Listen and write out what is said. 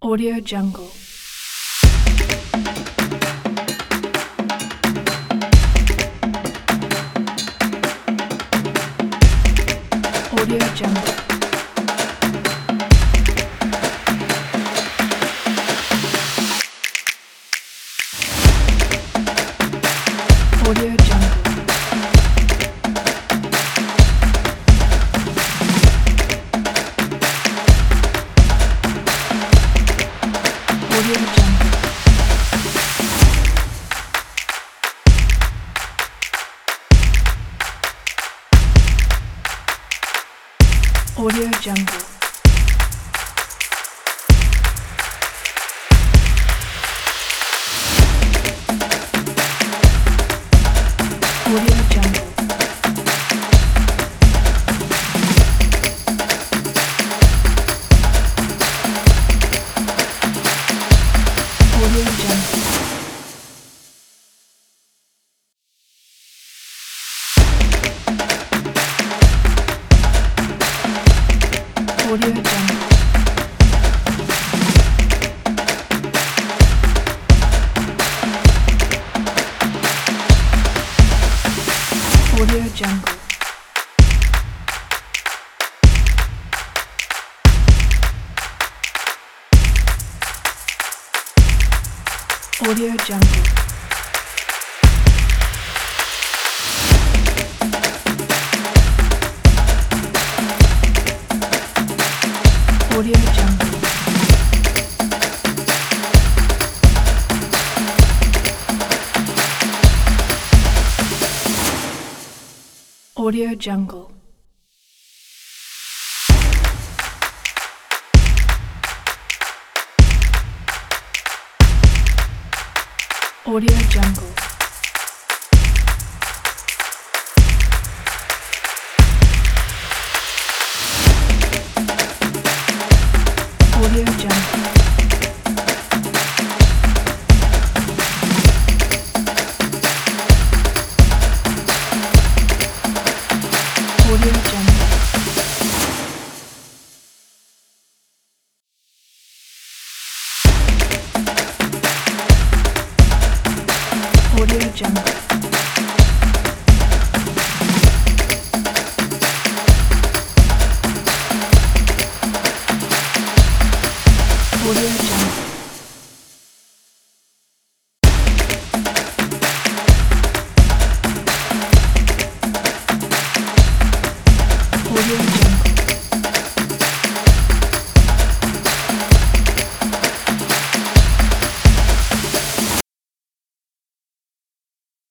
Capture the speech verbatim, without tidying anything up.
Audio Jungle. Audio Jungle. Audio Jungle. Audio Jungle. Audio Jungle. Audio Jungle. Audio Jungle. Audio Jungle. Audio Jungle. Audio Jungle. Audio Jungle. Audio Jungle. Audio Jungle. Audio Jungle. Audio Jungle. Audio Jungle. Audio Jungle.